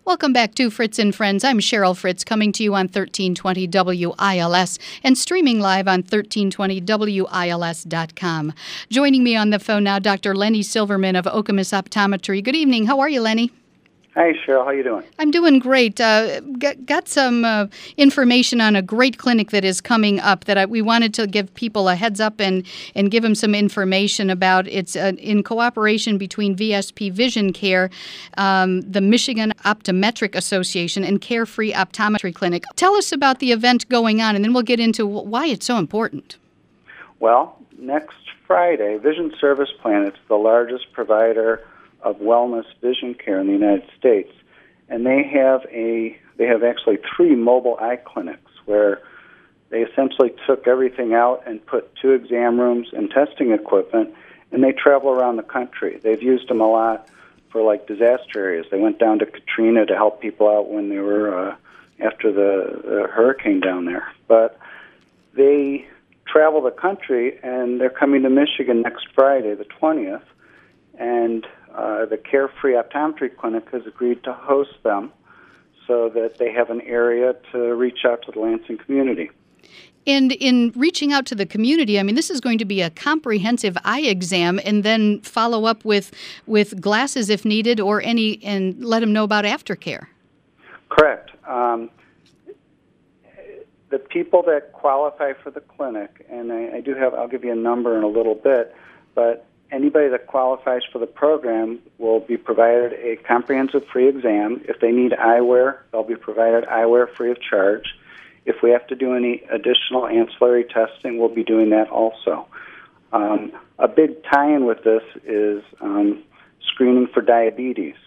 Welcome back to Fritz and Friends. I'm Cheryl Fritz, coming to you on 1320 WILS and streaming live on 1320WILS.com. Joining me on the phone now, Dr. Lenny Silverman of Okemos Optometry. Good evening. How are you, Lenny? Hi, Cheryl. How you doing? I'm doing great. Got some information on a great clinic that is coming up that we wanted to give people a heads up and give them some information about. It's in cooperation between VSP Vision Care, the Michigan Optometric Association, and Carefree Optometry Clinic. Tell us about the event going on, and then we'll get into why it's so important. Well, next Friday, Vision Service Plan, it's the largest provider of wellness vision care in the United States, and they have actually 3 mobile eye clinics where they essentially took everything out and put 2 exam rooms and testing equipment, and they travel around the country. They've used them a lot for like disaster areas. They went down to Katrina to help people out when they were after the hurricane down there. But they travel the country, and they're coming to Michigan next Friday, the 20th, and the Carefree Optometry Clinic has agreed to host them so that they have an area to reach out to the Lansing community. And in reaching out to the community, I mean, this is going to be a comprehensive eye exam and then follow up with glasses if needed and let them know about aftercare. Correct. The people that qualify for the clinic, and I'll give you a number in a little bit, but anybody that qualifies for the program will be provided a comprehensive free exam. If they need eyewear, they'll be provided eyewear free of charge. If we have to do any additional ancillary testing, we'll be doing that also. A big tie-in with this is screening for diabetes.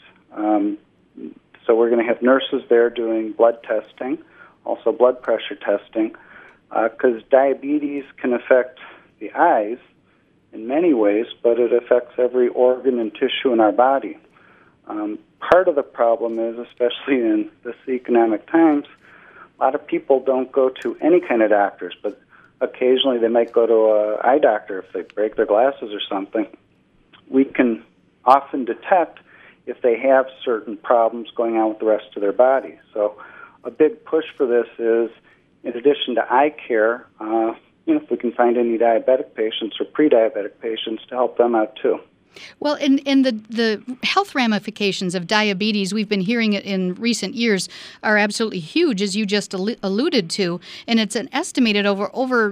So we're going to have nurses there doing blood testing, also blood pressure testing, because diabetes can affect the eyes in many ways, but it affects every organ and tissue in our body. Part of the problem is, especially in this economic times, a lot of people don't go to any kind of doctors, but occasionally they might go to an eye doctor if they break their glasses or something. We can often detect if they have certain problems going on with the rest of their body. So a big push for this is, in addition to eye care, if we can find any diabetic patients or pre-diabetic patients to help them out too. Well, in the health ramifications of diabetes, we've been hearing it in recent years, are absolutely huge, as you just alluded to. And it's an estimated over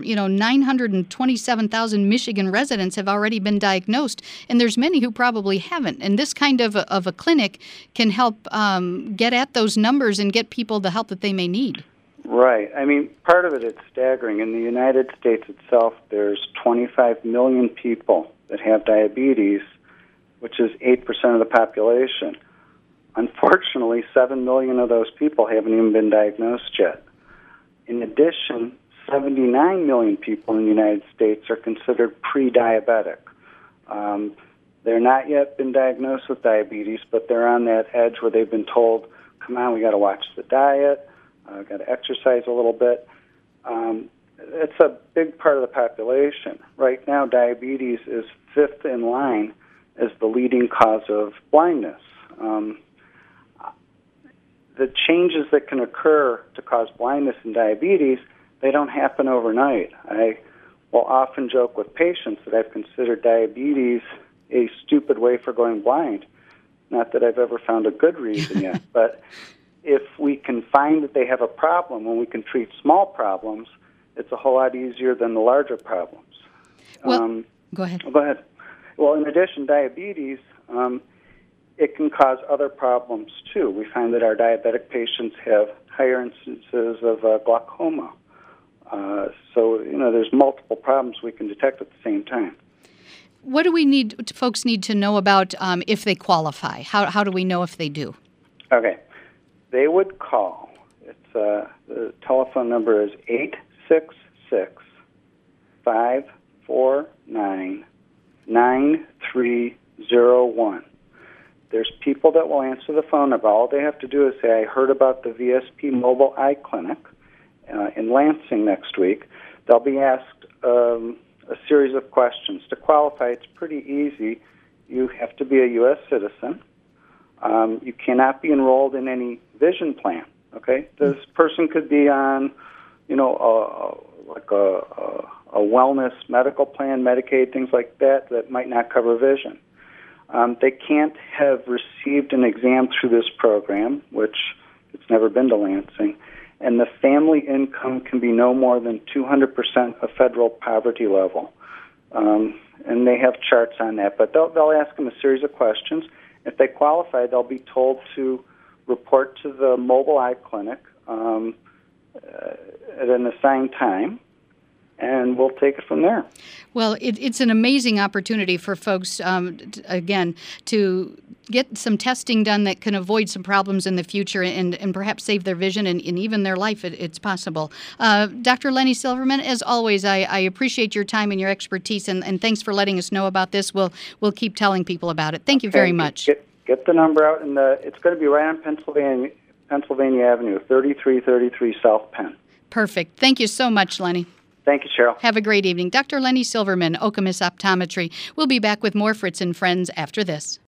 927,000 Michigan residents have already been diagnosed, and there's many who probably haven't. And this kind of a clinic can help get at those numbers and get people the help that they may need. Right. I mean, part of it's staggering. In the United States itself, there's 25 million people that have diabetes, which is 8% of the population. Unfortunately, 7 million of those people haven't even been diagnosed yet. In addition, 79 million people in the United States are considered pre-diabetic. They're not yet been diagnosed with diabetes, but they're on that edge where they've been told, come on, we got to watch the diet, got to exercise a little bit. It's a big part of the population. Right now, diabetes is 5th in line as the leading cause of blindness. The changes that can occur to cause blindness in diabetes, they don't happen overnight. I will often joke with patients that I've considered diabetes a stupid way for going blind. Not that I've ever found a good reason yet, but if we can find that they have a problem, when we can treat small problems, it's a whole lot easier than the larger problems. Well, go ahead. Go ahead. Well, in addition, diabetes, it can cause other problems too. We find that our diabetic patients have higher instances of glaucoma. So, there's multiple problems we can detect at the same time. What do folks need to know about if they qualify? How do we know if they do? Okay. They would call. The telephone number is 866-549-9301. There's people that will answer the phone number. All they have to do is say, I heard about the VSP Mobile Eye Clinic in Lansing next week. They'll be asked a series of questions. To qualify, it's pretty easy. You have to be a U.S. citizen. You cannot be enrolled in any vision plan. Okay, this person could be on, like a wellness medical plan, Medicaid, things like that might not cover vision. They can't have received an exam through this program, which it's never been to Lansing, and the family income can be no more than 200% of federal poverty level. And they have charts on that, but they'll ask them a series of questions. If they qualify, they'll be told to report to the mobile eye clinic at an assigned time, and we'll take it from there. Well, it's an amazing opportunity for folks, again, to get some testing done that can avoid some problems in the future and perhaps save their vision and even their life. It's possible. Dr. Lenny Silverman, as always, I appreciate your time and your expertise, and thanks for letting us know about this. We'll keep telling people about it. Thank you very much. Get the number out, and it's going to be right on Pennsylvania Avenue, 3333 South Penn. Perfect. Thank you so much, Lenny. Thank you, Cheryl. Have a great evening. Dr. Lenny Silverman, Okemos Optometry. We'll be back with more Fritz and Friends after this.